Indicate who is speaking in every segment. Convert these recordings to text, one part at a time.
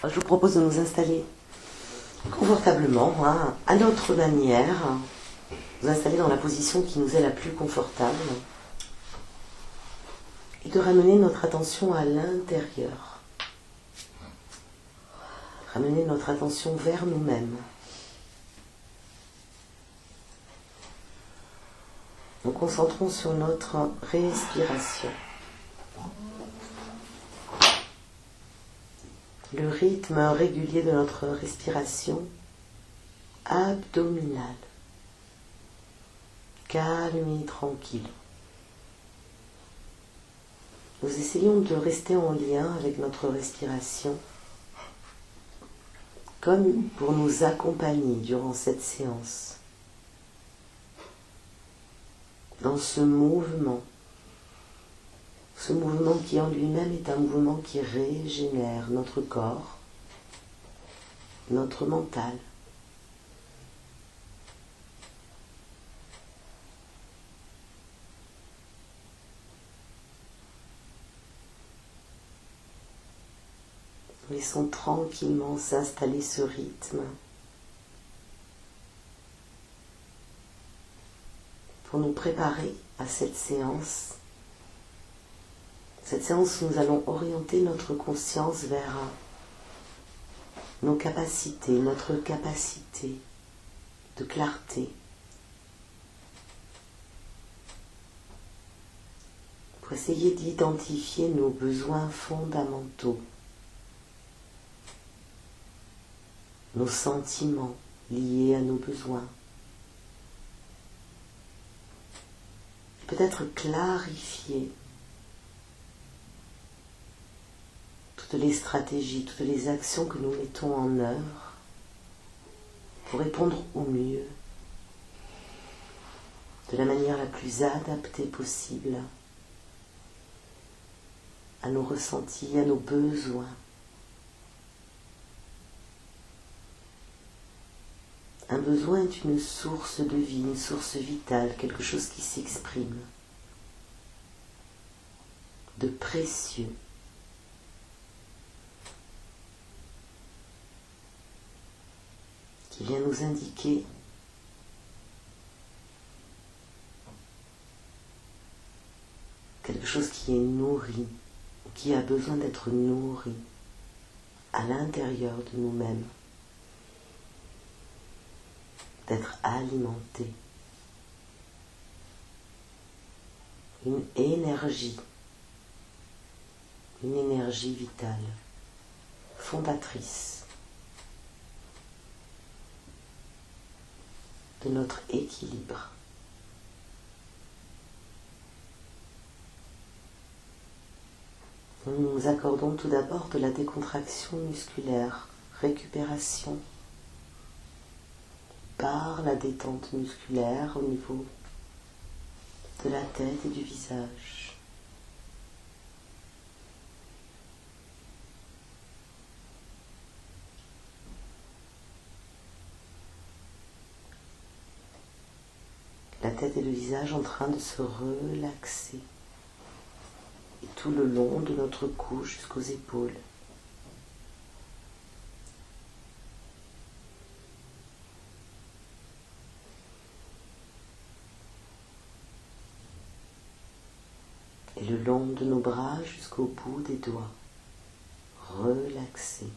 Speaker 1: Je vous propose de nous installer confortablement, à notre manière, nous installer dans la position qui nous est la plus confortable et de ramener notre attention à l'intérieur, ramener notre attention vers nous-mêmes. Nous concentrons sur notre respiration. Le rythme régulier de notre respiration abdominale, calme et tranquille. Nous essayons de rester en lien avec notre respiration, comme pour nous accompagner durant cette séance, dans ce mouvement qui en lui-même est un mouvement qui régénère notre corps, notre mental. Nous laissons tranquillement s'installer ce rythme pour nous préparer à cette séance. Cette séance où nous allons orienter notre conscience vers nos capacités, notre capacité de clarté, pour essayer d'identifier nos besoins fondamentaux, nos sentiments liés à nos besoins. Peut-être clarifier toutes les stratégies, toutes les actions que nous mettons en œuvre pour répondre au mieux, de la manière la plus adaptée possible à nos ressentis, à nos besoins. Un besoin est une source de vie, une source vitale, quelque chose qui s'exprime, de précieux. Qui vient nous indiquer quelque chose qui est nourri, ou qui a besoin d'être nourri à l'intérieur de nous-mêmes, d'être alimenté. Une énergie vitale, fondatrice de notre équilibre. Nous nous accordons tout d'abord de la décontraction musculaire, récupération par la détente musculaire au niveau de la tête et du visage. La tête et le visage en train de se relaxer. Et tout le long de notre cou jusqu'aux épaules. Et le long de nos bras jusqu'au bout des doigts. Relaxés.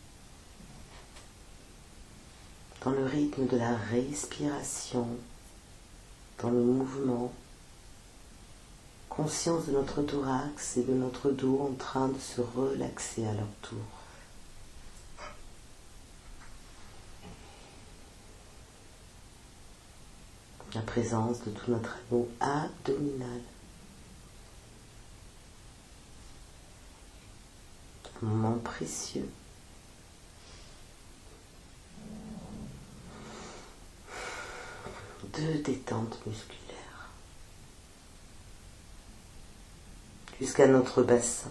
Speaker 1: Dans le rythme de la respiration, dans le mouvement, conscience de notre thorax et de notre dos en train de se relaxer à leur tour. La présence de tout notre anneau abdominal. Un moment précieux. De détente musculaire. Jusqu'à notre bassin.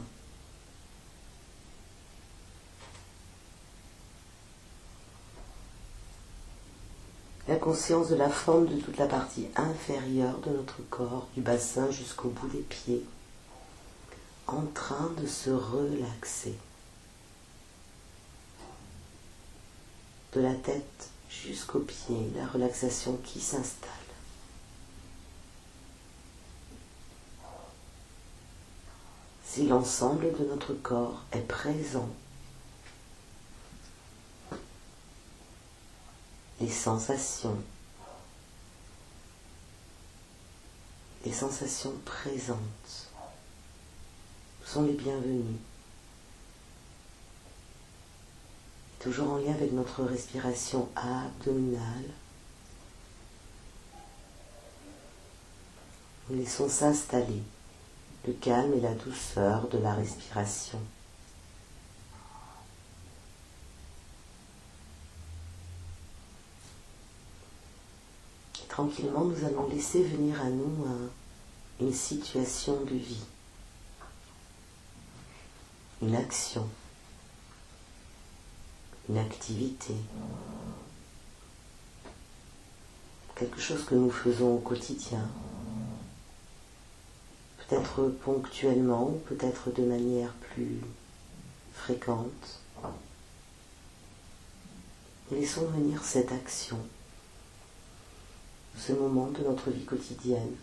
Speaker 1: La conscience de la forme de toute la partie inférieure de notre corps, du bassin jusqu'au bout des pieds, en train de se relaxer. de la tête jusqu'aux pieds, la relaxation qui s'installe. Si l'ensemble de notre corps est présent, les sensations présentes sont les bienvenues. Toujours en lien avec notre respiration abdominale, nous laissons s'installer le calme et la douceur de la respiration. Et tranquillement, nous allons laisser venir à nous une situation de vie, une action, une activité, quelque chose que nous faisons au quotidien, peut-être ponctuellement ou peut-être de manière plus fréquente. Laissons venir cette action, ce moment de notre vie quotidienne.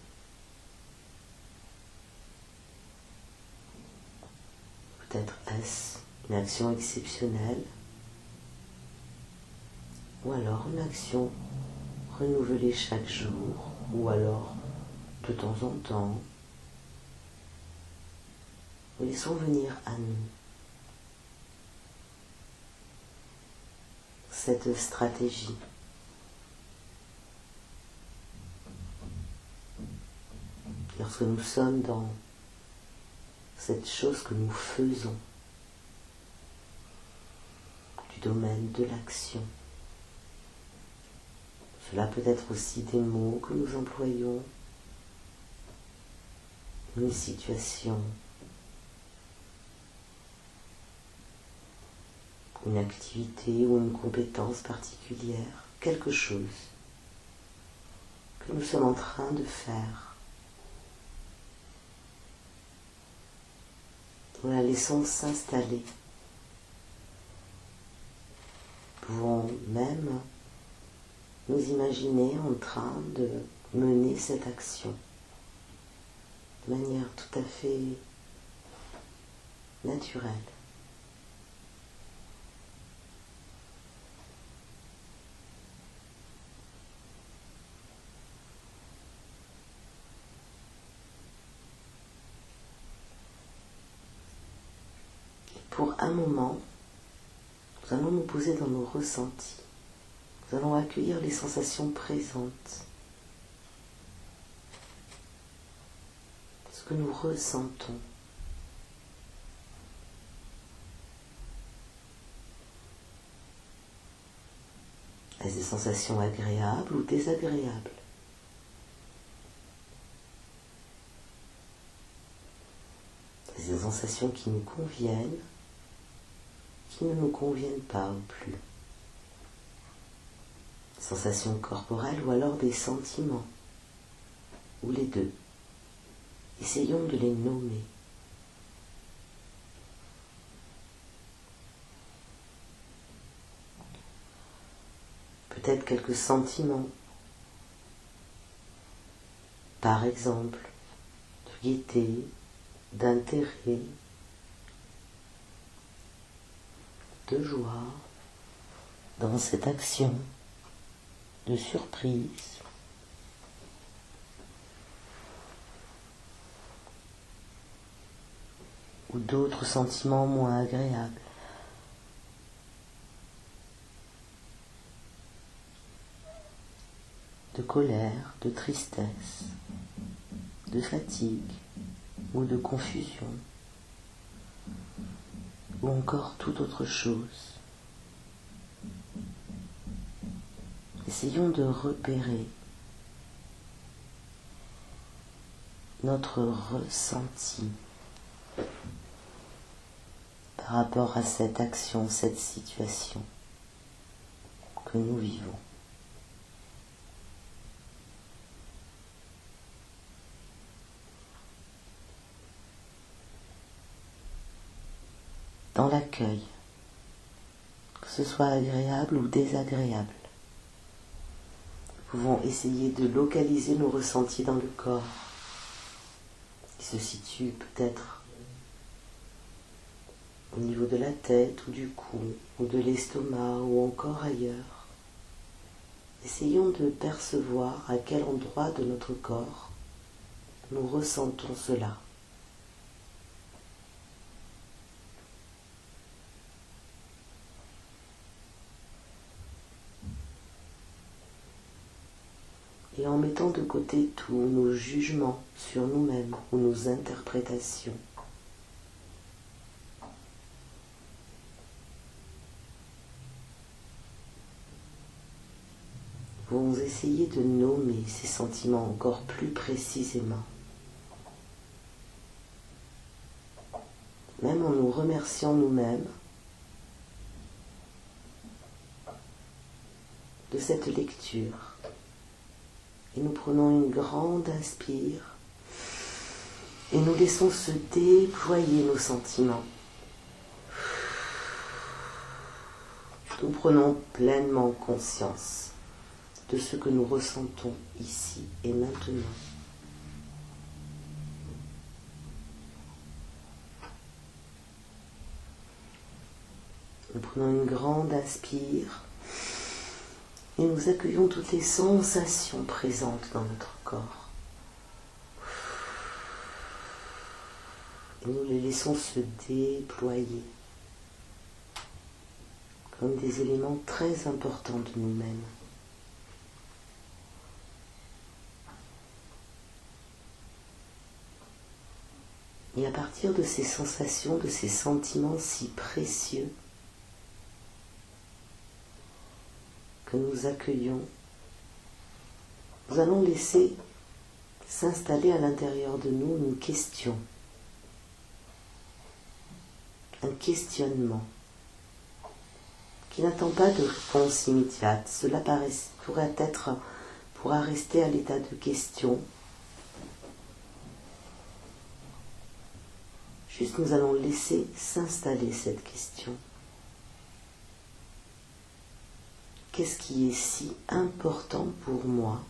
Speaker 1: Peut-être est-ce une action exceptionnelle ou alors une action renouvelée chaque jour ou alors de temps en temps. Nous laissons venir à nous cette stratégie. Lorsque nous sommes dans cette chose que nous faisons, du domaine de l'action, cela peut être aussi des mots que nous employons, une situation, une activité ou une compétence particulière, quelque chose que nous sommes en train de faire. Nous la laissons s'installer. Nous pouvons même nous imaginer en train de mener cette action de manière tout à fait naturelle. Pour un moment, nous allons nous poser dans nos ressentis. Nous allons accueillir les sensations présentes, ce que nous ressentons. Est-ce des sensations agréables ou désagréables? Est-ce des sensations qui nous conviennent, qui ne nous conviennent pas ou plus? Sensations corporelles ou alors des sentiments, ou les deux. Essayons de les nommer. Peut-être quelques sentiments, par exemple, de gaieté, d'intérêt, de joie dans cette action, de surprise. Ou d'autres sentiments moins agréables. De colère, de tristesse, de fatigue ou de confusion, ou encore toute autre chose. Essayons de repérer notre ressenti par rapport à cette action, cette situation que nous vivons. Dans l'accueil, que ce soit agréable ou désagréable. Nous pouvons essayer de localiser nos ressentis dans le corps, qui se situe peut-être au niveau de la tête ou du cou, ou de l'estomac, ou encore ailleurs. Essayons de percevoir à quel endroit de notre corps nous ressentons cela. Et en mettant de côté tous nos jugements sur nous-mêmes ou nos interprétations, vous essayez de nommer ces sentiments encore plus précisément. Même en nous remerciant nous-mêmes de cette lecture. Et nous prenons une grande inspire et nous laissons se déployer nos sentiments. Nous prenons pleinement conscience de ce que nous ressentons ici et maintenant. Nous prenons une grande inspire et nous accueillons toutes les sensations présentes dans notre corps. Et nous les laissons se déployer comme des éléments très importants de nous-mêmes. Et à partir de ces sensations, de ces sentiments si précieux que nous accueillons, nous allons laisser s'installer à l'intérieur de nous une question, un questionnement qui n'attend pas de réponse immédiate. Cela pourra rester à l'état de question. Juste nous allons laisser s'installer cette question. Qu'est-ce qui est si important pour moi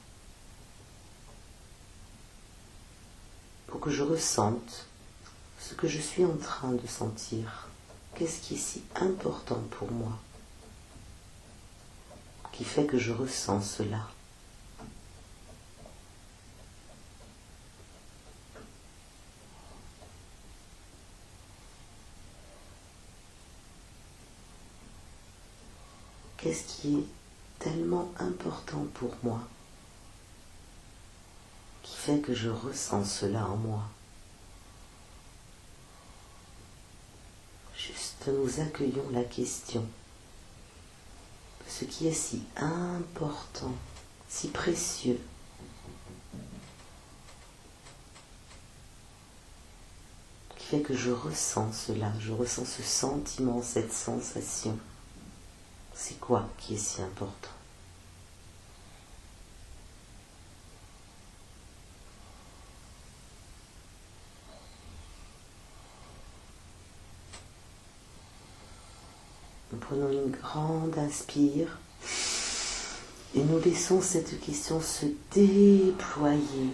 Speaker 1: pour que je ressente ce que je suis en train de sentir? Qu'est-ce qui est si important pour moi qui fait que je ressens cela? Qu'est-ce qui est tellement important pour moi qui fait que je ressens cela en moi? Juste nous accueillons la question de ce qui est si important, si précieux, qui fait que je ressens cela, je ressens ce sentiment, cette sensation. C'est quoi qui est si important? Nous prenons une grande inspire et nous laissons cette question se déployer.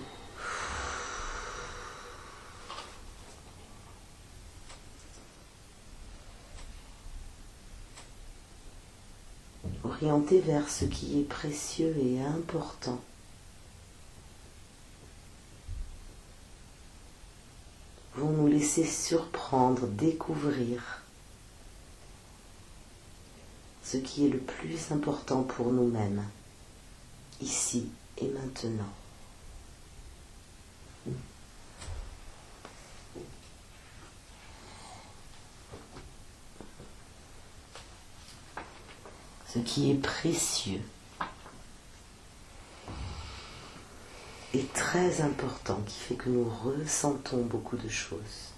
Speaker 1: Orienté vers ce qui est précieux et important. Nous pouvons nous laisser surprendre, découvrir ce qui est le plus important pour nous-mêmes, ici et maintenant. Ce qui est précieux est très important, qui fait que nous ressentons beaucoup de choses.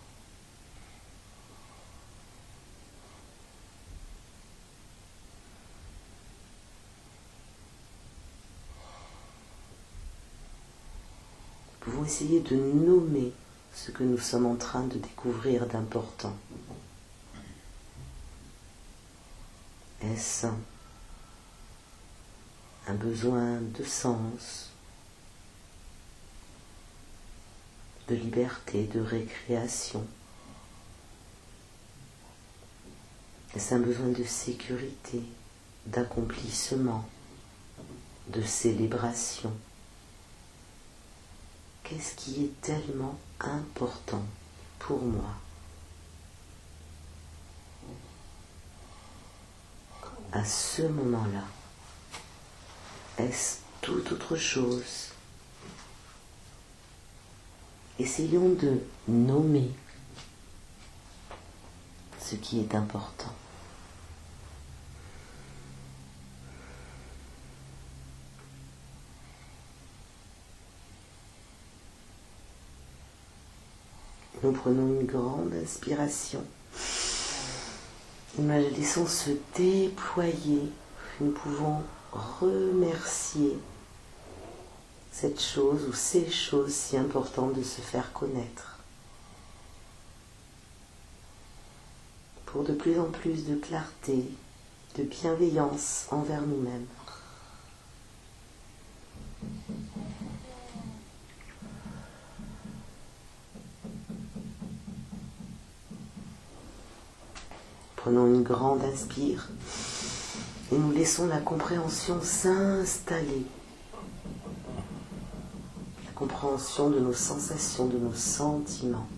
Speaker 1: Nous pouvons essayer de nommer ce que nous sommes en train de découvrir d'important. Est-ce un besoin de sens, de liberté, de récréation? Est-ce un besoin de sécurité, d'accomplissement, de célébration? Qu'est-ce qui est tellement important pour moi? À ce moment-là, est-ce toute autre chose? Essayons de nommer ce qui est important. Nous prenons une grande inspiration. Laissons se déployer. Nous pouvons remercier cette chose ou ces choses si importantes de se faire connaître. Pour de plus en plus de clarté, de bienveillance envers nous-mêmes. Prenons une grande inspire et nous laissons la compréhension s'installer. La compréhension de nos sensations, de nos sentiments.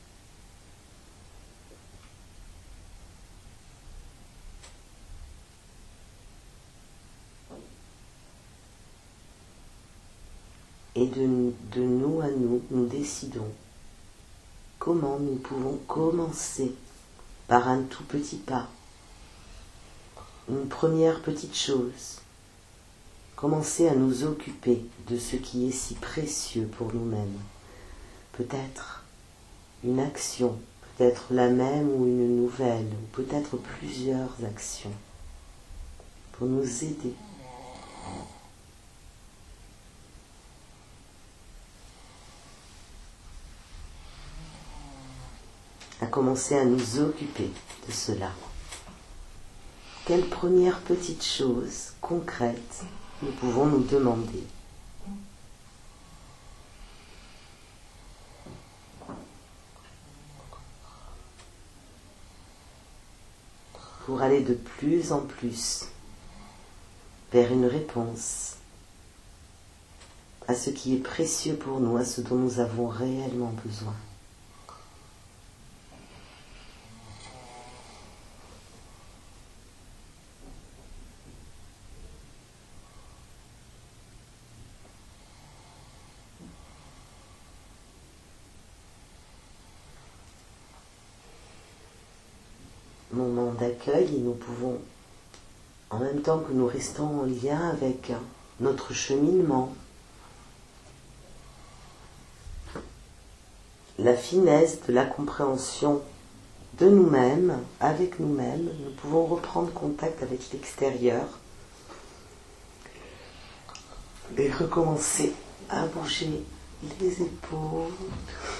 Speaker 1: Et de nous à nous, nous décidons comment nous pouvons commencer par un tout petit pas, une première petite chose. Commencer à nous occuper de ce qui est si précieux pour nous-mêmes. Peut-être une action, peut-être la même ou une nouvelle, ou peut-être plusieurs actions pour nous aider. À commencer à nous occuper de cela. Quelle première petite chose concrète nous pouvons nous demander? Pour aller de plus en plus vers une réponse à ce qui est précieux pour nous, à ce dont nous avons réellement besoin. Moment d'accueil et nous pouvons, en même temps que nous restons en lien avec notre cheminement, la finesse de la compréhension de nous-mêmes, avec nous-mêmes, nous pouvons reprendre contact avec l'extérieur et recommencer à bouger les épaules,